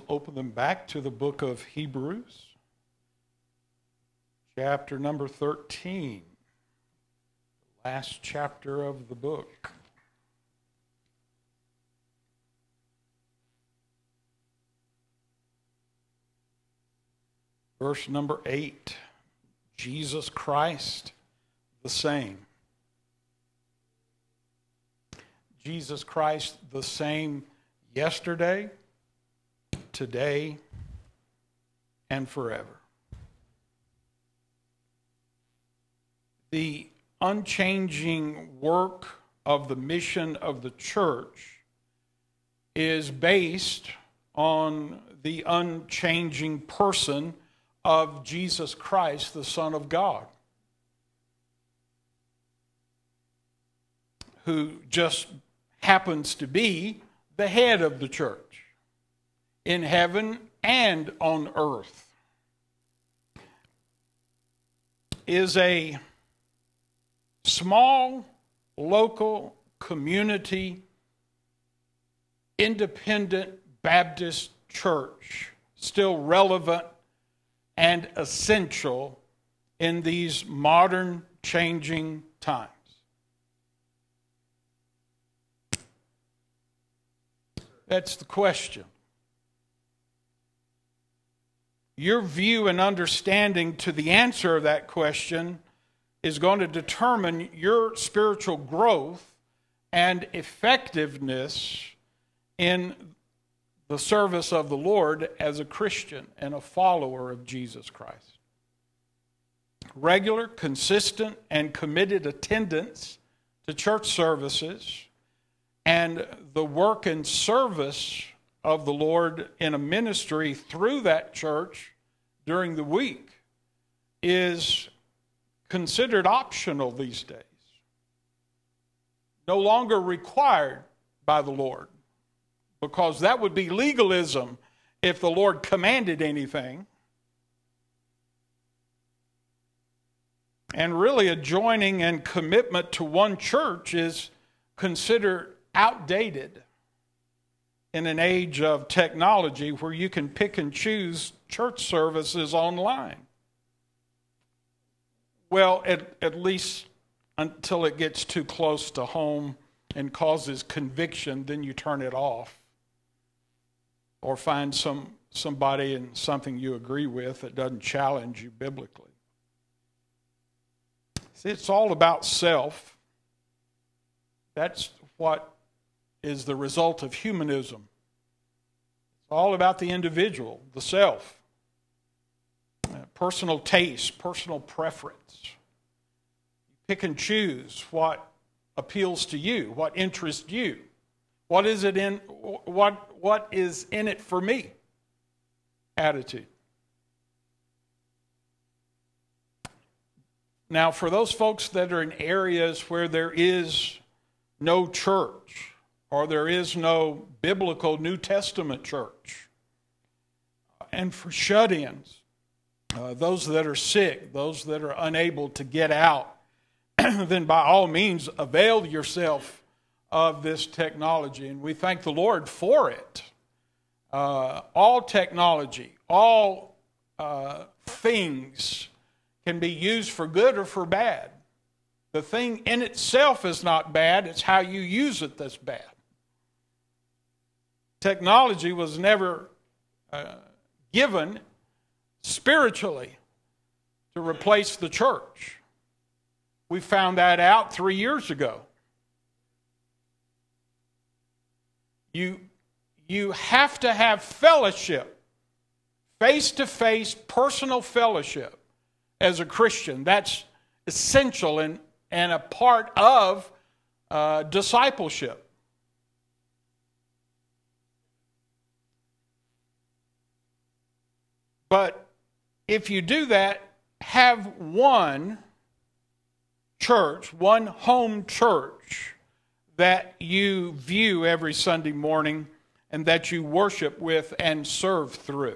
open them back to the book of Hebrews, chapter number 13, last chapter of the book. Verse number 8, Jesus Christ the same. Jesus Christ the same yesterday, today, and forever. The unchanging work of the mission of the church is based on the unchanging person of Jesus Christ, the Son of God, who just happens to be the head of the church in heaven and on earth. Is a small local community independent Baptist church still relevant and essential in these modern changing times? That's the question. Your view and understanding to the answer of that question is going to determine your spiritual growth and effectiveness in the service of the Lord as a Christian and a follower of Jesus Christ. Regular, consistent, and committed attendance to church services and the work and service of the Lord in a ministry through that church during the week is considered optional these days. No longer required by the Lord, because that would be legalism if the Lord commanded anything. And really a joining and commitment to one church is considered outdated in an age of technology where you can pick and choose church services online. Well, at least until it gets too close to home and causes conviction, then you turn it off. Or find somebody and something you agree with that doesn't challenge you biblically. See, it's all about self. That's what is the result of humanism. It's all about the individual, the self. Personal taste, personal preference. You pick and choose what appeals to you, what interests you. What is it in what is in it for me? Attitude. Now, for those folks that are in areas where there is no church or there is no biblical New Testament church, and for shut-ins, those that are sick, those that are unable to get out, then by all means avail yourself of this technology, and we thank the Lord for it. All technology, all things can be used for good or for bad. The thing in itself is not bad, it's how you use it that's bad. Technology was never given spiritually to replace the church. We found that out 3 years ago. You have to have fellowship, face-to-face personal fellowship as a Christian. That's essential and a part of discipleship. But if you do that, have one church, one home church that you view every Sunday morning and that you worship with and serve through.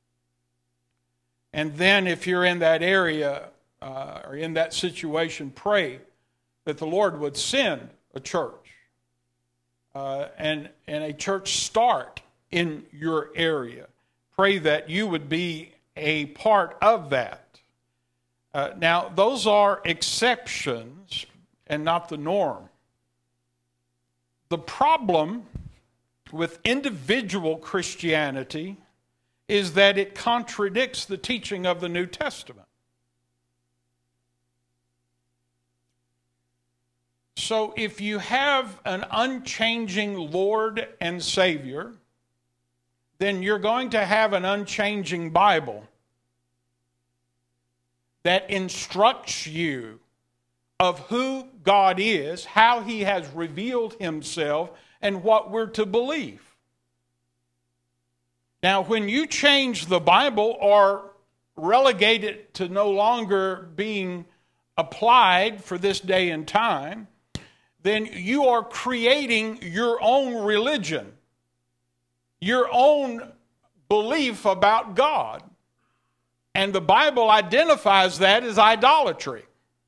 And then if you're in that area or in that situation, pray that the Lord would send a church and a church start in your area pray that you would be a part of that. Now, those are exceptions and not the norm. The problem with individual Christianity is that it contradicts the teaching of the New Testament. So if you have an unchanging Lord and Savior, then you're going to have an unchanging Bible that instructs you of who God is, how He has revealed Himself, and what we're to believe. Now, when you change the Bible or relegate it to no longer being applied for this day and time, then you are creating your own religion, your own belief about God. And the Bible identifies that as idolatry.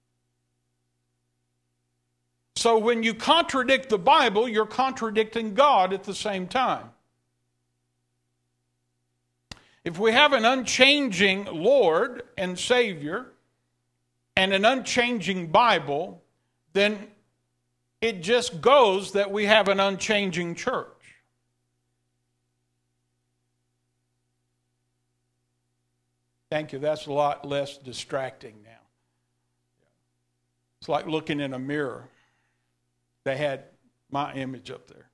So when you contradict the Bible, you're contradicting God at the same time. If we have an unchanging Lord and Savior and an unchanging Bible, then it just goes that we have an unchanging church. Thank you. That's a lot less distracting now. It's like looking in a mirror. They had my image up there.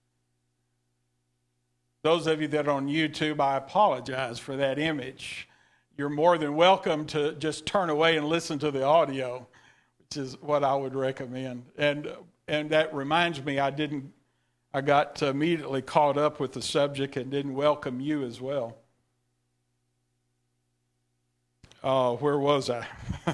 Those of you that are on YouTube, I apologize for that image. You're more than welcome to just turn away and listen to the audio, which is what I would recommend. And that reminds me, I got immediately caught up with the subject and didn't welcome you as well. Where was I?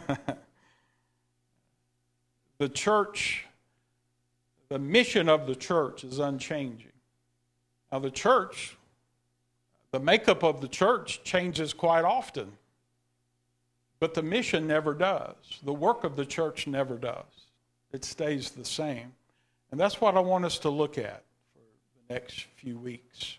The church, the mission of the church is unchanging. Now the church, the makeup of the church changes quite often, but the mission never does. The work of the church never does. It stays the same. And that's what I want us to look at for the next few weeks.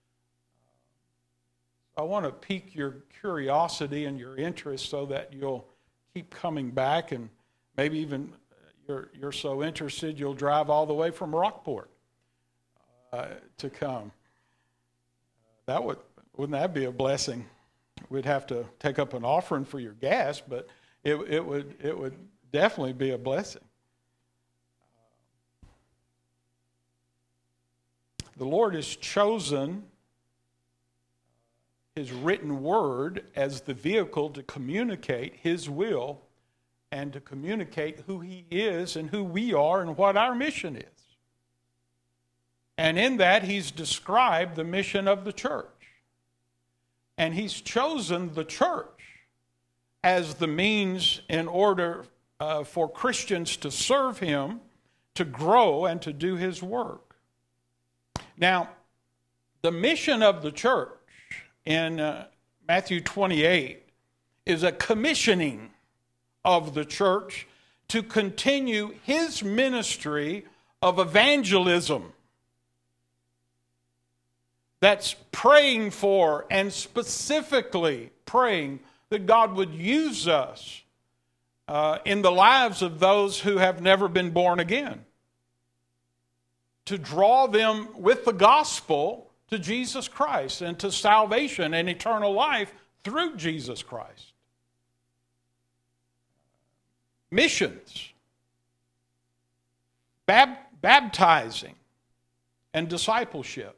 I want to pique your curiosity and your interest so that you'll keep coming back, and maybe even you're so interested you'll drive all the way from Rockport to come. Wouldn't that be a blessing? We'd have to take up an offering for your gas, but it would definitely be a blessing. The Lord has chosen His written word as the vehicle to communicate His will and to communicate who He is and who we are and what our mission is. And in that, He's described the mission of the church. And He's chosen the church as the means in order for Christians to serve Him, to grow, and to do His work. Now, the mission of the church in Matthew 28 is a commissioning of the church to continue His ministry of evangelism. That's praying for and specifically praying that God would use us in the lives of those who have never been born again, to draw them with the gospel to Jesus Christ and to salvation and eternal life through Jesus Christ. Missions, baptizing, and discipleship.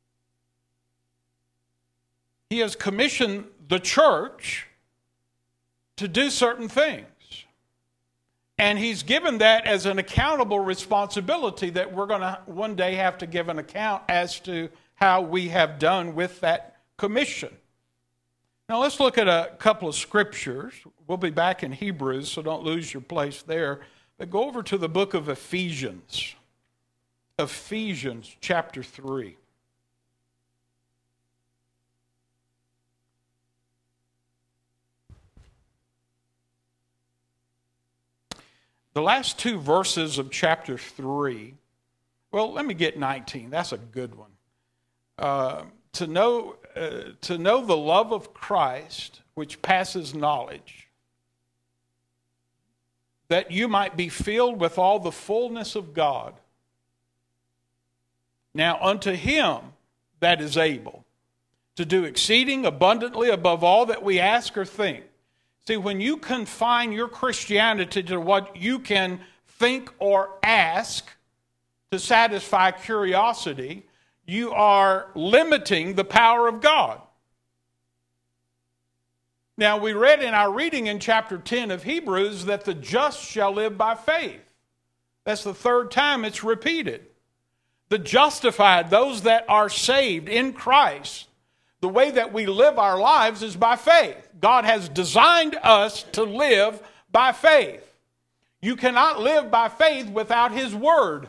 He has commissioned the church to do certain things. And He's given that as an accountable responsibility that we're going to one day have to give an account as to how we have done with that commission. Now let's look at a couple of scriptures. We'll be back in Hebrews, so don't lose your place there. But go over to the book of Ephesians. Ephesians chapter 3. The last two verses of chapter 3, well, let me get 19. That's a good one. To know to know the love of Christ, which passes knowledge, that you might be filled with all the fullness of God. Now unto him that is able to do exceeding abundantly above all that we ask or think. See, when you confine your Christianity to what you can think or ask to satisfy curiosity, you are limiting the power of God. Now, we read in our reading in chapter 10 of Hebrews that the just shall live by faith. That's the third time it's repeated. The justified, those that are saved in Christ, the way that we live our lives is by faith. God has designed us to live by faith. You cannot live by faith without His Word.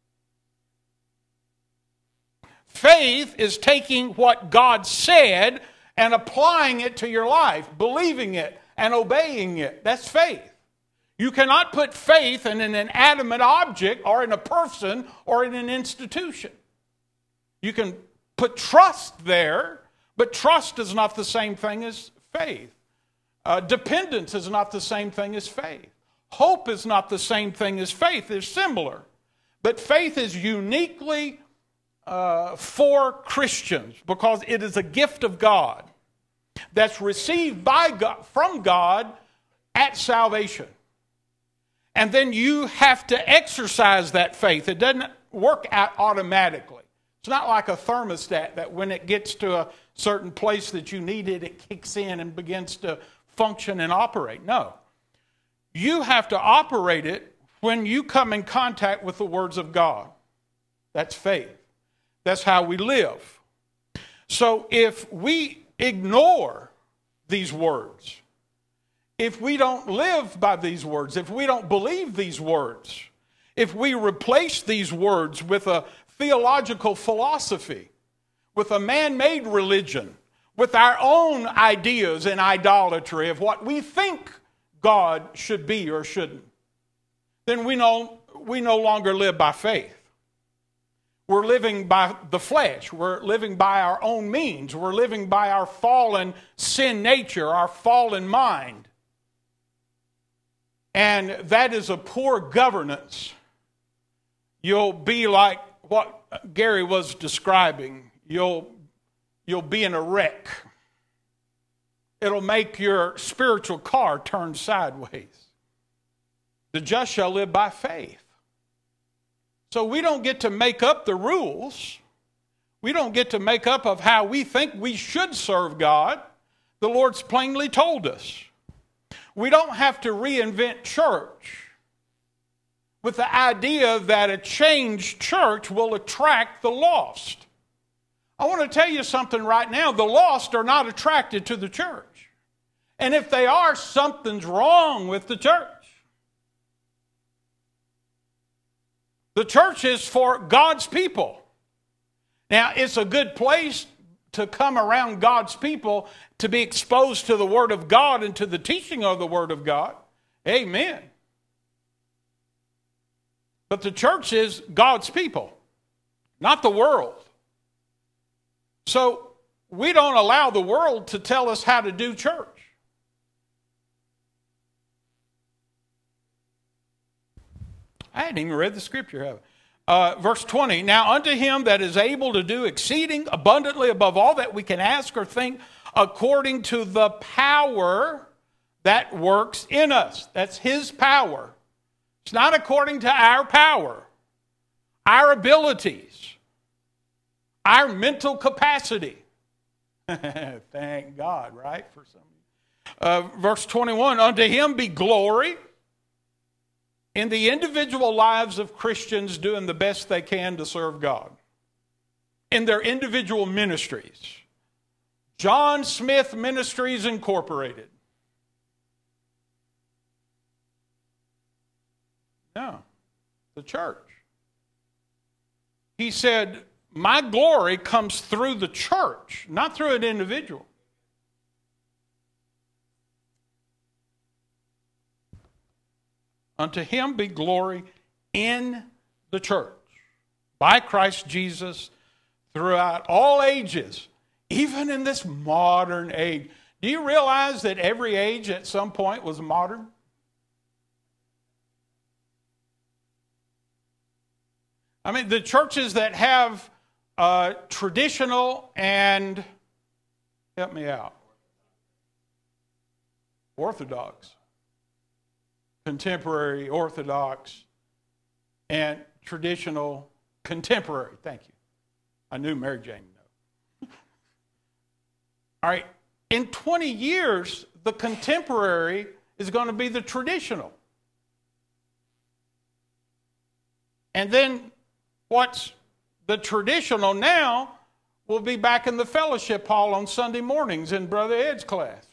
Faith is taking what God said and applying it to your life, believing it and obeying it. That's faith. You cannot put faith in an inanimate object or in a person or in an institution. You can put trust there, but trust is not the same thing as faith. Dependence is not the same thing as faith. Hope is not the same thing as faith. They're similar. But faith is uniquely for Christians because it is a gift of God that's received by God, from God at salvation. And then you have to exercise that faith. It doesn't work out automatically. It's not like a thermostat that when it gets to a certain place that you need it, it kicks in and begins to function and operate. No. You have to operate it when you come in contact with the words of God. That's faith. That's how we live. So if we ignore these words, if we don't live by these words, if we don't believe these words, if we replace these words with a theological philosophy, with a man-made religion, with our own ideas and idolatry of what we think God should be or shouldn't, then we no longer live by faith. We're living by the flesh. We're living by our own means. We're living by our fallen sin nature, our fallen mind. And that is a poor governance. You'll be like what Gary was describing. You'll be in a wreck. It'll make your spiritual car turn sideways. The just shall live by faith. So we don't get to make up the rules. We don't get to make up of how we think we should serve God. The Lord's plainly told us. We don't have to reinvent church with the idea that a changed church will attract the lost. I want to tell you something right now. The lost are not attracted to the church. And if they are, something's wrong with the church. The church is for God's people. Now, it's a good place to come around God's people to be exposed to the Word of God and to the teaching of the Word of God. Amen. But the church is God's people, not the world. So we don't allow the world to tell us how to do church. I hadn't even read the scripture, have I? Verse 20, now unto him that is able to do exceeding abundantly above all that we can ask or think, according to the power that works in us. That's his power. It's not according to our power, our abilities, our mental capacity. Thank God, right? For some. Verse 21, unto him be glory in the individual lives of Christians doing the best they can to serve God. In their individual ministries. John Smith Ministries Incorporated. No, the church. He said, my glory comes through the church, not through an individual. Unto him be glory in the church, by Christ Jesus, throughout all ages, Even in this modern age. Do you realize that every age at some point was modern? I mean, the churches that have traditional and, help me out, Orthodox, contemporary Orthodox, and traditional contemporary. Thank you. I knew Mary Jane would know. All right. In 20 years, the contemporary is going to be the traditional. And then what's the traditional now will be back in the fellowship hall on Sunday mornings in Brother Ed's class.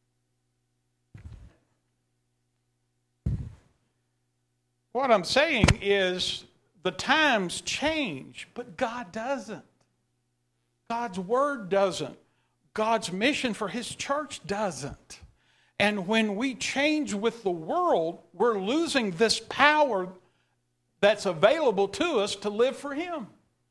What I'm saying is the times change, but God doesn't. God's word doesn't. God's mission for his church doesn't. And when we change with the world, we're losing this power that's available to us to live for him.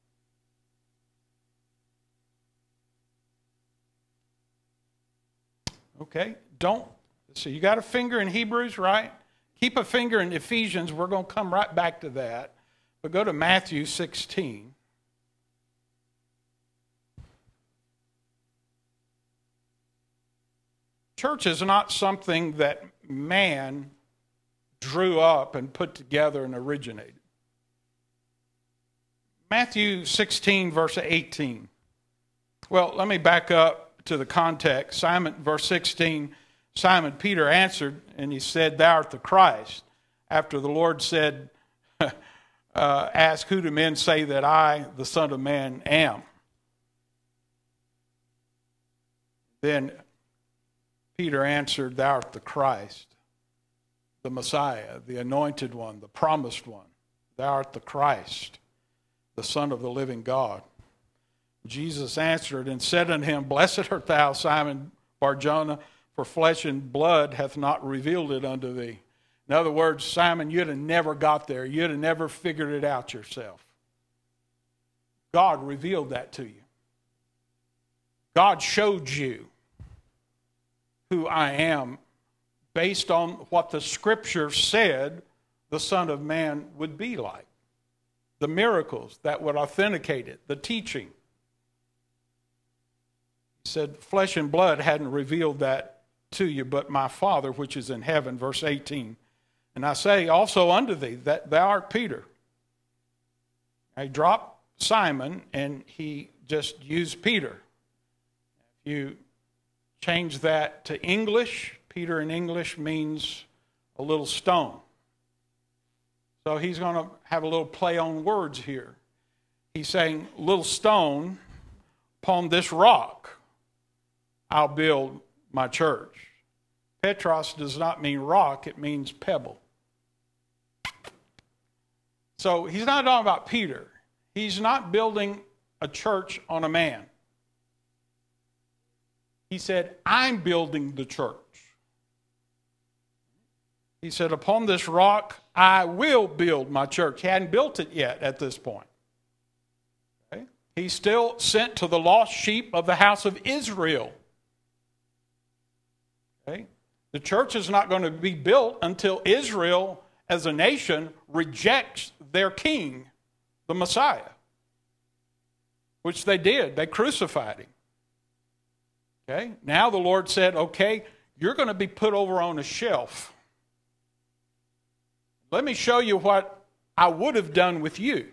Okay, so you got a finger in Hebrews, right? Keep a finger in Ephesians. We're going to come right back to that. But go to Matthew 16. Church is not something that man drew up and put together and originated. Matthew 16, verse 18. Well, let me back up to the context. Verse 16, Simon Peter answered, and he said, "Thou art the Christ." After the Lord said, "Ask who do men say that I, the Son of Man, am?" Then Peter answered, "Thou art the Christ, the Messiah, the anointed one, the promised one. Thou art the Christ, the Son of the living God." Jesus answered and said unto him, "Blessed art thou, Simon Bar-Jonah, for flesh and blood hath not revealed it unto thee." In other words, Simon, you'd have never got there. You'd have never figured it out yourself. God revealed that to you. God showed you who I am based on what the Scripture said the Son of Man would be like. The miracles that would authenticate it, the teaching. He said, flesh and blood hadn't revealed that to you, but my Father which is in heaven, verse 18. "And I say also unto thee that thou art Peter." I dropped Simon and he just used Peter. If you change that to English, Peter in English means a little stone. So he's going to have a little play on words here. He's saying, little stone, upon this rock I'll build my church. Petros does not mean rock, it means pebble. So he's not talking about Peter. He's not building a church on a man. He said, I'm building the church. He said, upon this rock, I will build my church. He hadn't built it yet at this point. Okay? He's still sent to the lost sheep of the house of Israel. Okay? The church is not going to be built until Israel as a nation rejects their king, the Messiah, which they did. They crucified him. Okay? Now the Lord said, okay, you're going to be put over on a shelf. Let me show you what I would have done with you.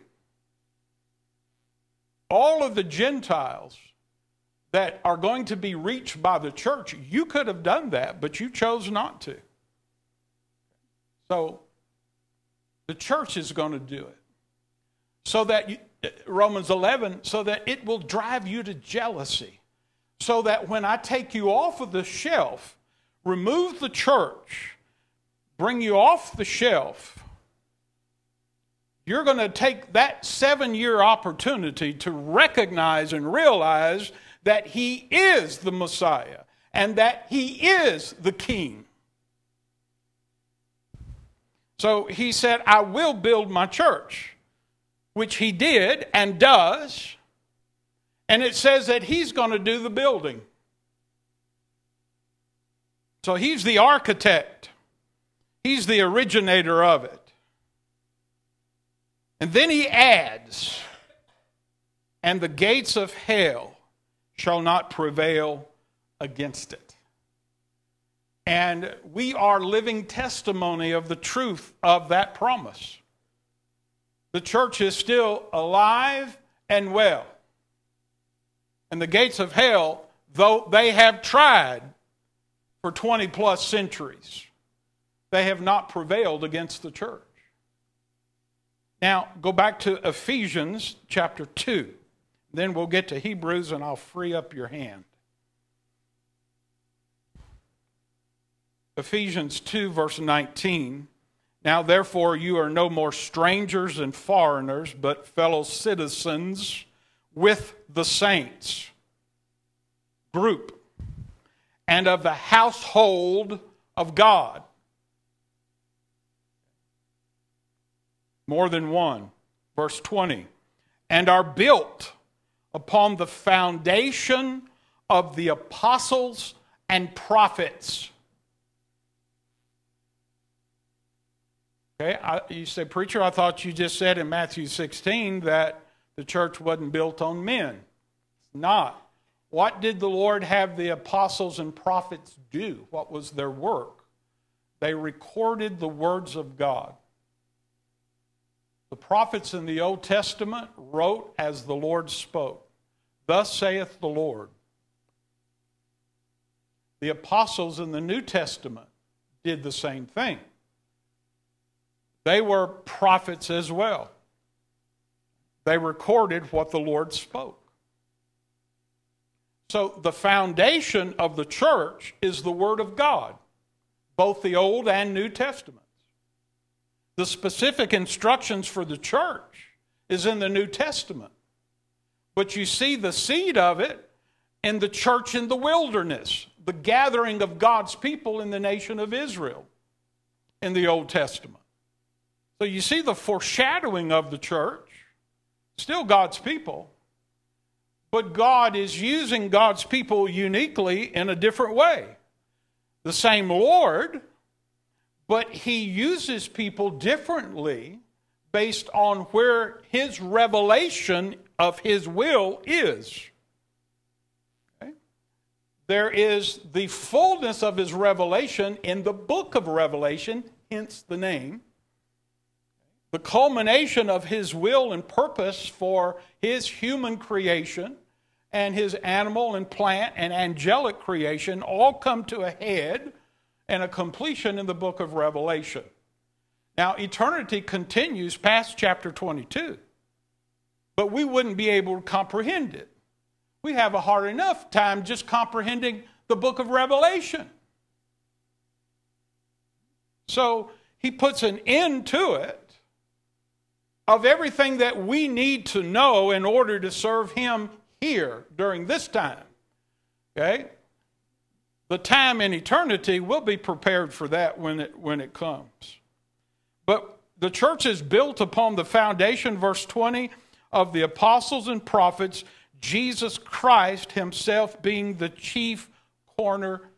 All of the Gentiles that are going to be reached by the church, you could have done that, but you chose not to. So the church is going to do it. So that, Romans 11, so that it will drive you to jealousy. So that when I take you off of the shelf, remove the church, bring you off the shelf, you're going to take that 7-year opportunity to recognize and realize that he is the Messiah and that he is the King. So he said, I will build my church, which he did and does. And it says that he's going to do the building. So he's the architect. He's the originator of it. And then he adds, and the gates of hell shall not prevail against it. And we are living testimony of the truth of that promise. The church is still alive and well. And the gates of hell, though they have tried for 20 plus centuries, they have not prevailed against the church. Now, go back to Ephesians chapter 2. Then we'll get to Hebrews and I'll free up your hand. Ephesians 2 verse 19. Now therefore you are no more strangers and foreigners, but fellow citizens with the saints. Group. And of the household of God. More than one. Verse 20. And are built upon the foundation of the apostles and prophets. Okay, you say, preacher, I thought you just said in Matthew 16 that the church wasn't built on men. It's not. What did the Lord have the apostles and prophets do? What was their work? They recorded the words of God. The prophets in the Old Testament wrote as the Lord spoke. Thus saith the Lord. The apostles in the New Testament did the same thing. They were prophets as well. They recorded what the Lord spoke. So the foundation of the church is the Word of God, both the Old and New Testaments. The specific instructions for the church is in the New Testament. But you see the seed of it in the church in the wilderness, the gathering of God's people in the nation of Israel in the Old Testament. So you see the foreshadowing of the church, still God's people, but God is using God's people uniquely in a different way. The same Lord, but He uses people differently based on where His revelation of His will is. Okay? There is the fullness of His revelation in the book of Revelation, hence the name. The culmination of His will and purpose for His human creation and His animal and plant and angelic creation all come to a head and a completion in the book of Revelation. Now, eternity continues past chapter 22, but we wouldn't be able to comprehend it. We have a hard enough time just comprehending the book of Revelation. So He puts an end to it, of everything that we need to know in order to serve Him here during this time. Okay? The time in eternity, we'll be prepared for that when it comes. But the church is built upon the foundation, verse 20, of the apostles and prophets, Jesus Christ Himself being the chief cornerstone.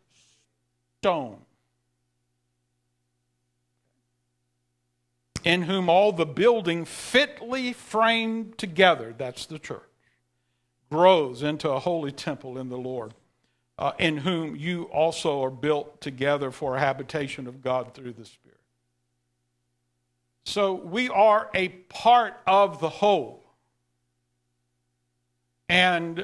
In whom all the building fitly framed together, that's the church, grows into a holy temple in the Lord, in whom you also are built together for a habitation of God through the Spirit. So we are a part of the whole. And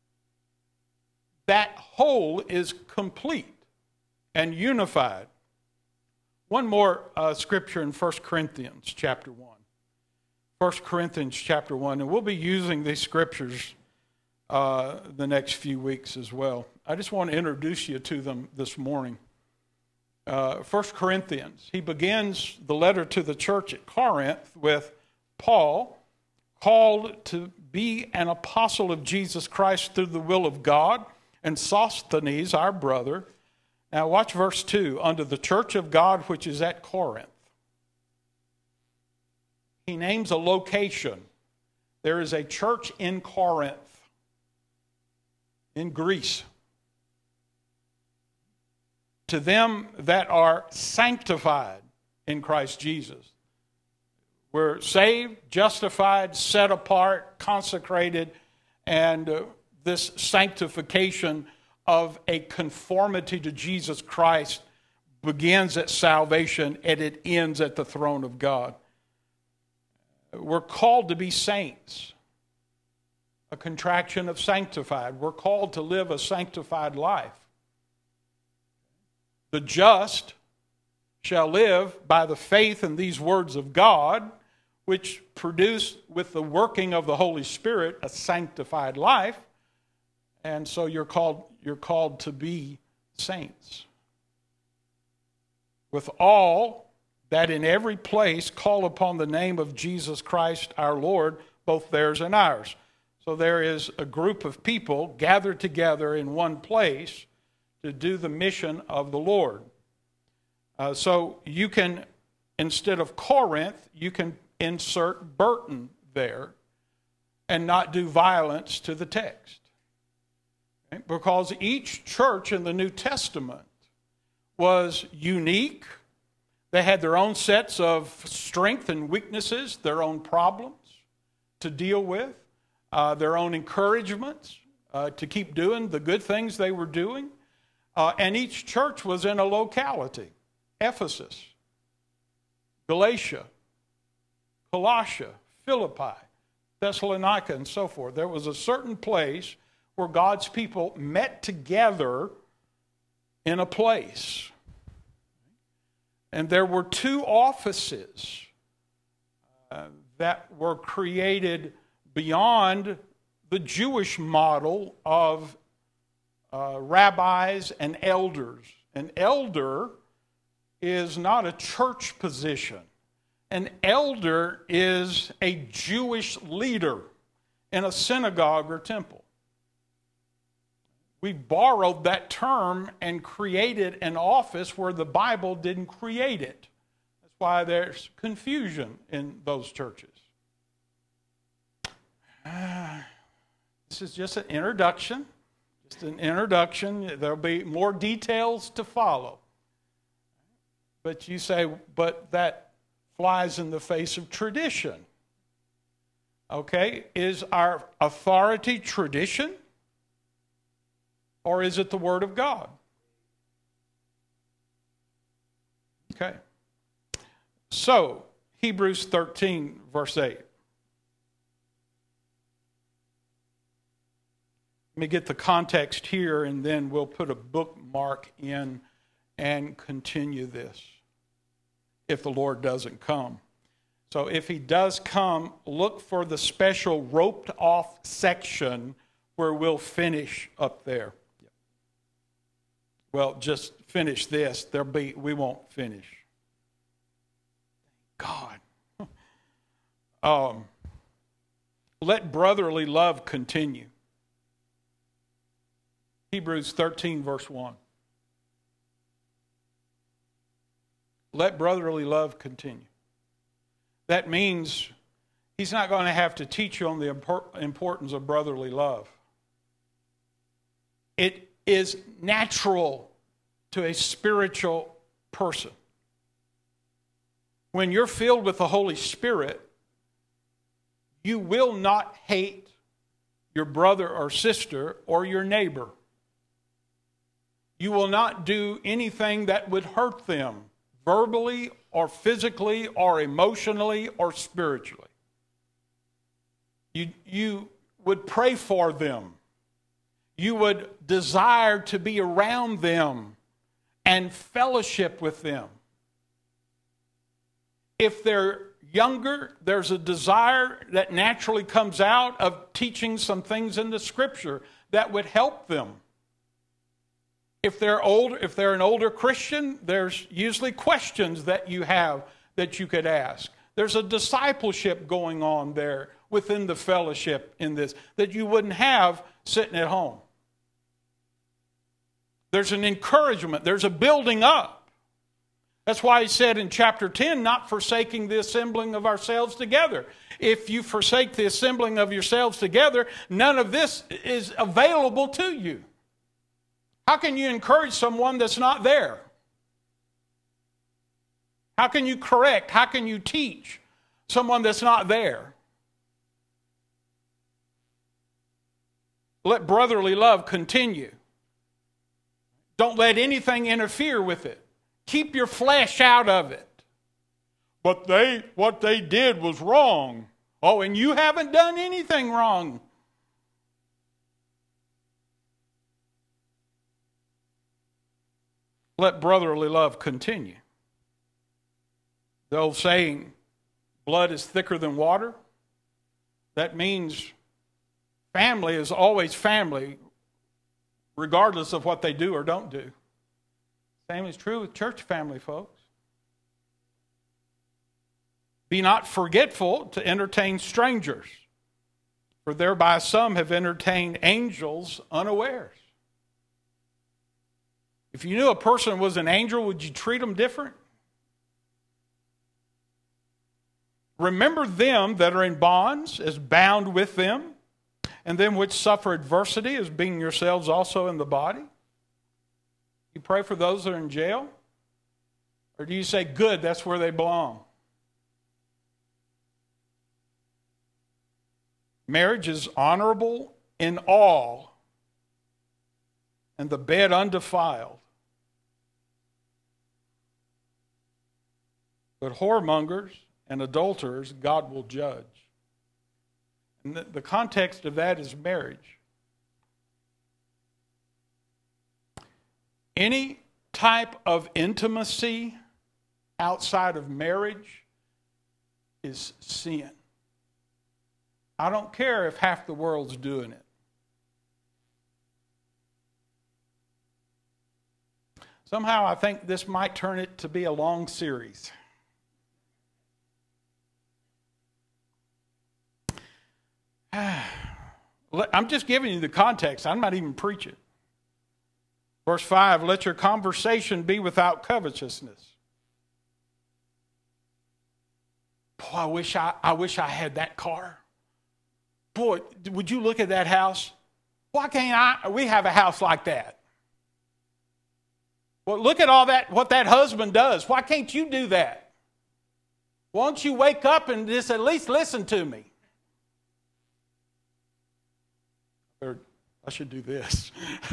that whole is complete and unified. One more scripture in 1 Corinthians chapter 1. 1 Corinthians chapter 1. And we'll be using these scriptures the next few weeks as well. I just want to introduce you to them this morning. 1 Corinthians. He begins the letter to the church at Corinth with Paul, called to be an apostle of Jesus Christ through the will of God, and Sosthenes, our brother. Now watch verse 2. Unto the church of God which is at Corinth. He names a location. There is a church in Corinth. in Greece. To them that are sanctified in Christ Jesus. We're saved, justified, set apart, consecrated, and this sanctification of a conformity to Jesus Christ begins at salvation and it ends at the throne of God. We're called to be saints, a contraction of sanctified. We're called to live a sanctified life. The just shall live by the faith in these words of God, which produce with the working of the Holy Spirit a sanctified life. And so you're called to be saints. With all that in every place call upon the name of Jesus Christ our Lord, both theirs and ours. So there is a group of people gathered together in one place to do the mission of the Lord. So you can, instead of Corinth, you can insert Burton there and not do violence to the text. Okay? Because each church in the New Testament was unique. They had their own sets of strength and weaknesses, their own problems to deal with, their own encouragements to keep doing the good things they were doing. And each church was in a locality. Ephesus, Galatia, Colossia, Philippi, Thessalonica, and so forth. There was a certain place where God's people met together in a place. And there were two offices that were created beyond the Jewish model of rabbis and elders. An elder is not a church position. An elder is a Jewish leader in a synagogue or temple. We borrowed that term and created an office where the Bible didn't create it. That's why there's confusion in those churches. This is just an introduction. Just an introduction. There'll be more details to follow. But you say, but that flies in the face of tradition. Okay, is our authority tradition? Or is it the Word of God? Okay. So, Hebrews 13, verse 8. Let me get the context here, and then we'll put a bookmark in and continue this, if the Lord doesn't come. So if He does come, look for the special roped-off section where we'll finish up there. Well, just finish this. We won't finish. God. Let brotherly love continue. Hebrews 13, verse 1. Let brotherly love continue. That means he's not going to have to teach you on the importance of brotherly love. It is natural to a spiritual person. When you're filled with the Holy Spirit, you will not hate your brother or sister or your neighbor. You will not do anything that would hurt them, verbally or physically or emotionally or spiritually. You would pray for them. You would desire to be around them and fellowship with them. If they're younger, there's a desire that naturally comes out of teaching some things in the Scripture that would help them. If they're an older Christian, there's usually questions that you have that you could ask. There's a discipleship going on there within the fellowship in this that you wouldn't have sitting at home. There's an encouragement. There's a building up. That's why he said in chapter 10, not forsaking the assembling of ourselves together. If you forsake the assembling of yourselves together, none of this is available to you. How can you encourage someone that's not there? How can you correct? How can you teach someone that's not there? Let brotherly love continue. Don't let anything interfere with it. Keep your flesh out of it. But what they did was wrong. Oh, and you haven't done anything wrong. Let brotherly love continue. The old saying, blood is thicker than water. That means family is always family, regardless of what they do or don't do. Same is true with church family, folks. Be not forgetful to entertain strangers, for thereby some have entertained angels unawares. If you knew a person was an angel, would you treat them different? Remember them that are in bonds as bound with them, and them which suffer adversity as being yourselves also in the body. You pray for those that are in jail? Or do you say, good, that's where they belong? Marriage is honorable in all, and the bed undefiled. But whoremongers and adulterers God will judge. And the context of that is marriage. Any type of intimacy outside of marriage is sin. I don't care if half the world's doing it. Somehow I think this might turn it to be a long series. I'm just giving you the context. I'm not even preaching. Verse 5, let your conversation be without covetousness. Boy, I wish I had that car. Boy, would you look at that house? Why can't we have a house like that? Well, look at all that, what that husband does. Why can't you do that? Why don't you wake up and just at least listen to me? I should do this.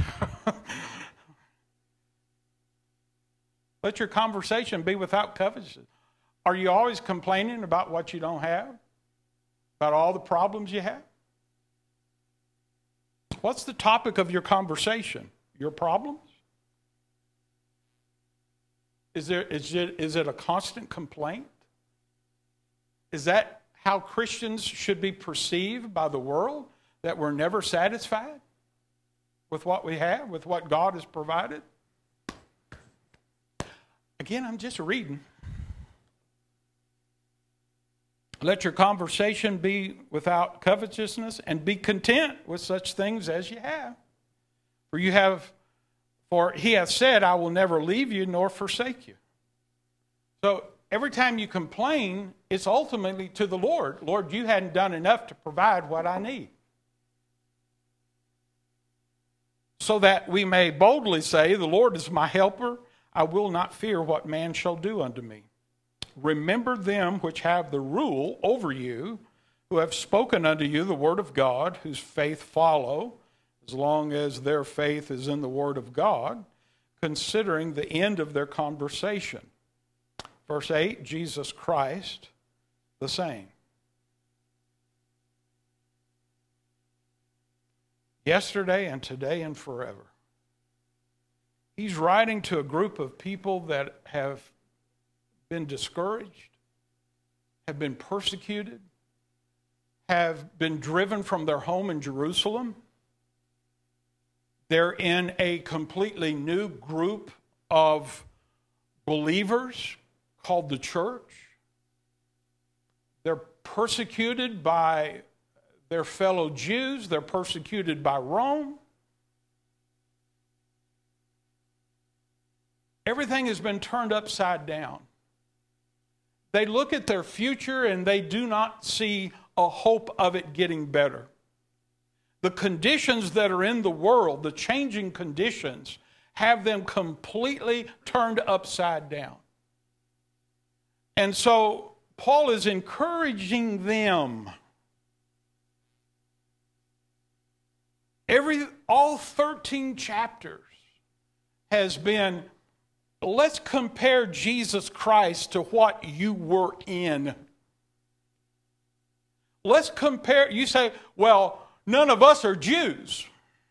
Let your conversation be without covetousness. Are you always complaining about what you don't have? About all the problems you have? What's the topic of your conversation? Your problems? Is it a constant complaint? Is that how Christians should be perceived by the world? That we're never satisfied with what we have, with what God has provided? Again, I'm just reading. Let your conversation be without covetousness, and be content with such things as you have. For he hath said, I will never leave you nor forsake you. So every time you complain, it's ultimately to the Lord. Lord, you hadn't done enough to provide what I need. So that we may boldly say, the Lord is my helper. I will not fear what man shall do unto me. Remember them which have the rule over you, who have spoken unto you the word of God, whose faith follow, as long as their faith is in the word of God, considering the end of their conversation. Verse 8, Jesus Christ the same. Yesterday and today and forever. He's writing to a group of people that have been discouraged, have been persecuted, have been driven from their home in Jerusalem. They're in a completely new group of believers called the church. They're persecuted by their fellow Jews. They're persecuted by Rome. everything has been turned upside down. They look at their future and they do not see a hope of it getting better. The conditions that are in the world, the changing conditions, have them completely turned upside down. And so Paul is encouraging them. All 13 chapters has been, let's compare Jesus Christ to what you were in. Let's compare. You say, well, none of us are Jews.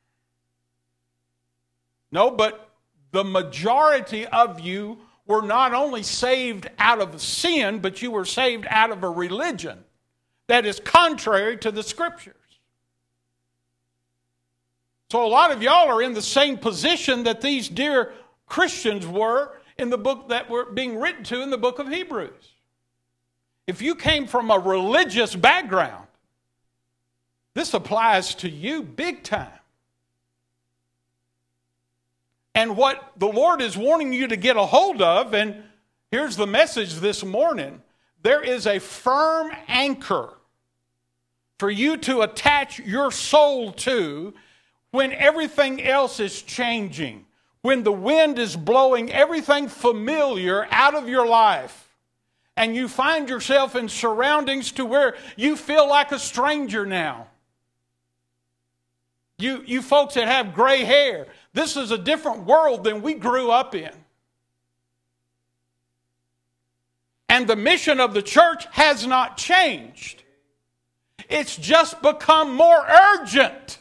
No, but the majority of you were not only saved out of sin, but you were saved out of a religion that is contrary to the Scriptures. So a lot of y'all are in the same position that these dear Christians were in the book that were being written to in the book of Hebrews. If you came from a religious background, this applies to you big time. And what the Lord is wanting you to get a hold of, and here's the message this morning, there is a firm anchor for you to attach your soul to when everything else is changing, when the wind is blowing everything familiar out of your life, and you find yourself in surroundings to where you feel like a stranger now. You folks that have gray hair, this is a different world than we grew up in. And the mission of the church has not changed. It's just become more urgent.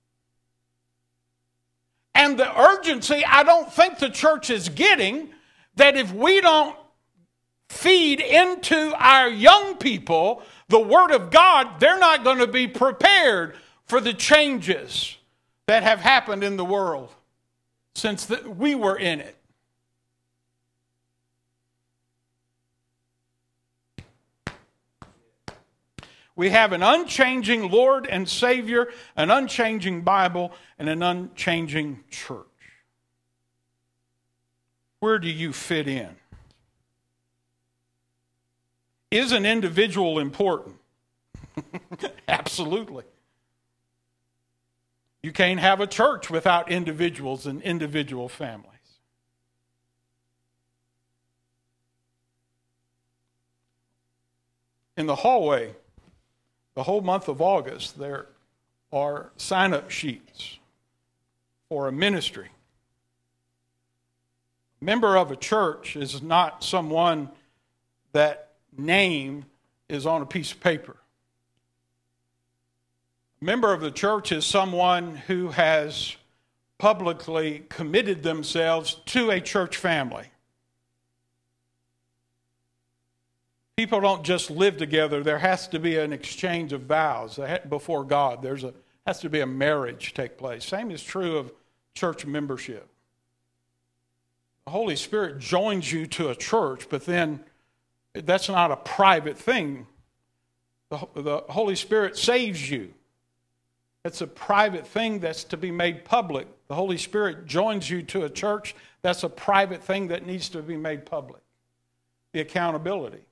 And the urgency, I don't think the church is getting, that if we don't feed into our young people the Word of God, they're not going to be prepared for the changes that have happened in the world since we were in it. We have an unchanging Lord and Savior, an unchanging Bible, and an unchanging church. Where do you fit in? Is an individual important? Absolutely. You can't have a church without individuals and individual families. In the hallway, the whole month of August, there are sign-up sheets for a ministry. A member of a church is not someone that name is on a piece of paper. A member of the church is someone who has publicly committed themselves to a church family. People don't just live together. There has to be an exchange of vows before God. There has to be a marriage take place. Same is true of church membership. The Holy Spirit joins you to a church, but then that's not a private thing. The Holy Spirit saves you. It's a private thing that's to be made public. The Holy Spirit joins you to a church. That's a private thing that needs to be made public. The accountability.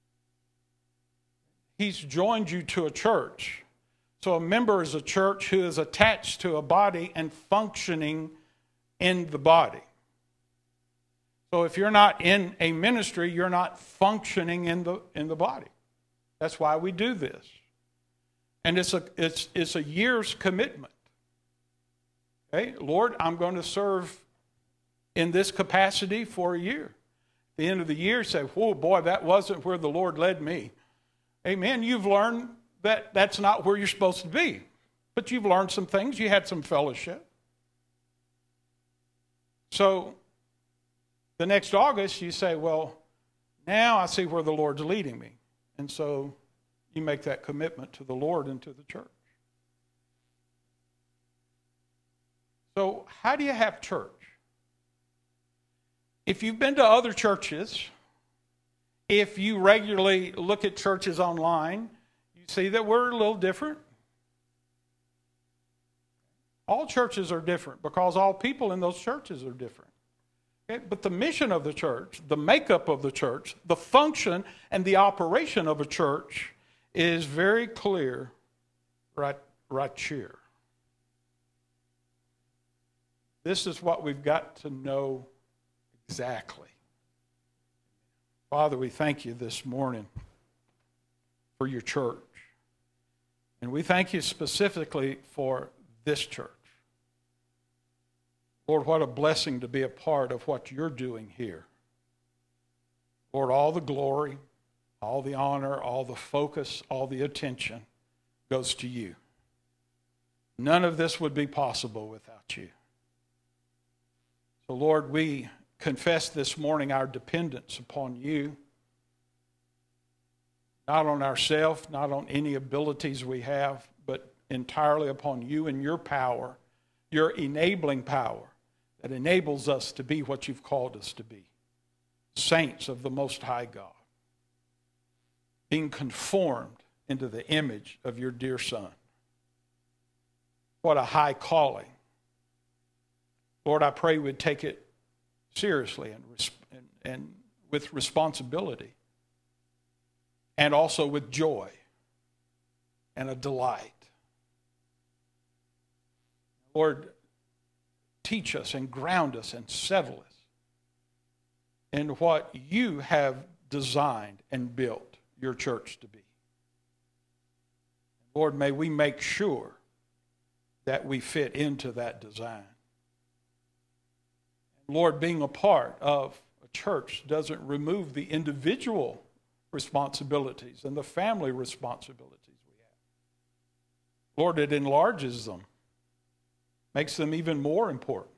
He's joined you to a church. So a member is a church who is attached to a body and functioning in the body. So if you're not in a ministry, you're not functioning in the body. That's why we do this. And it's a year's commitment. Okay, Lord, I'm going to serve in this capacity for a year. At the end of the year, say, whoa, boy, that wasn't where the Lord led me. Amen. You've learned that that's not where you're supposed to be. But you've learned some things. You had some fellowship. So the next August, you say, well, now I see where the Lord's leading me. And so you make that commitment to the Lord and to the church. So how do you have church? If you've been to other churches, if you regularly look at churches online, you see that we're a little different. All churches are different because all people in those churches are different. Okay? But the mission of the church, the makeup of the church, the function and the operation of a church is very clear right here. This is what we've got to know exactly. Father, we thank you this morning for your church. And we thank you specifically for this church. Lord, what a blessing to be a part of what you're doing here. Lord, all the glory, all the honor, all the focus, all the attention goes to you. None of this would be possible without you. So, Lord, we confess this morning our dependence upon you, not on ourselves, not on any abilities we have, but entirely upon you and your power, your enabling power that enables us to be what you've called us to be, saints of the Most High God, being conformed into the image of your dear Son. What a high calling. Lord, I pray we'd take it seriously and with responsibility, and also with joy and a delight. Lord, teach us and ground us and settle us in what you have designed and built your church to be. Lord, may we make sure that we fit into that design. Lord, being a part of a church doesn't remove the individual responsibilities and the family responsibilities we have. Lord, it enlarges them, makes them even more important.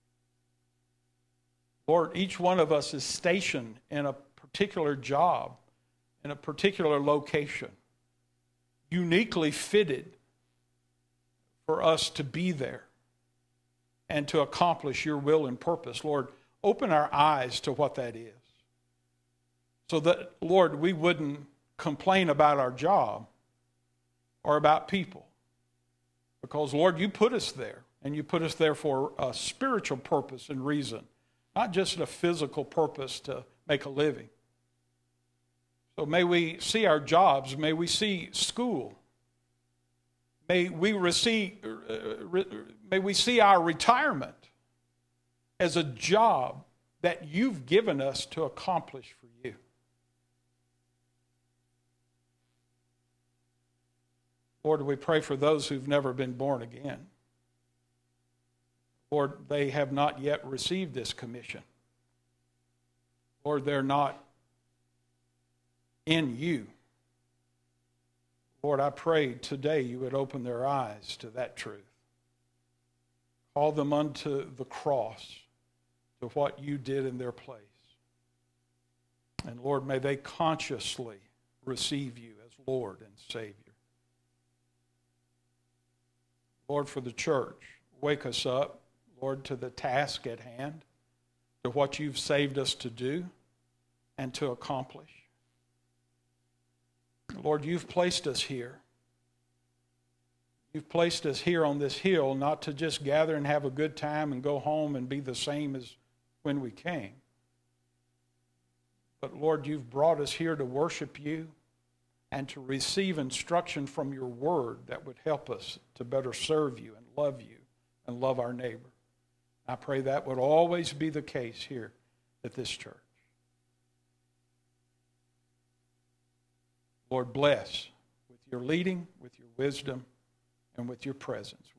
Lord, each one of us is stationed in a particular job, in a particular location, uniquely fitted for us to be there and to accomplish your will and purpose. Lord, open our eyes to what that is, so that, Lord, we wouldn't complain about our job or about people. Because, Lord, you put us there, and you put us there for a spiritual purpose and reason, not just a physical purpose to make a living. So may we see our jobs, may we see school, may we see our retirement as a job that you've given us to accomplish for you. Lord, we pray for those who've never been born again. Lord, they have not yet received this commission. Lord, they're not in you. Lord, I pray today you would open their eyes to that truth. Call them unto the cross, to what you did in their place. And Lord, may they consciously receive you as Lord and Savior. Lord, for the church, wake us up, Lord, to the task at hand, to what you've saved us to do and to accomplish. Lord, you've placed us here. You've placed us here on this hill not to just gather and have a good time and go home and be the same as when we came. But Lord, you've brought us here to worship you and to receive instruction from your word that would help us to better serve you and love our neighbor. I pray that would always be the case here at this church. Lord, bless with your leading, with your wisdom, and with your presence.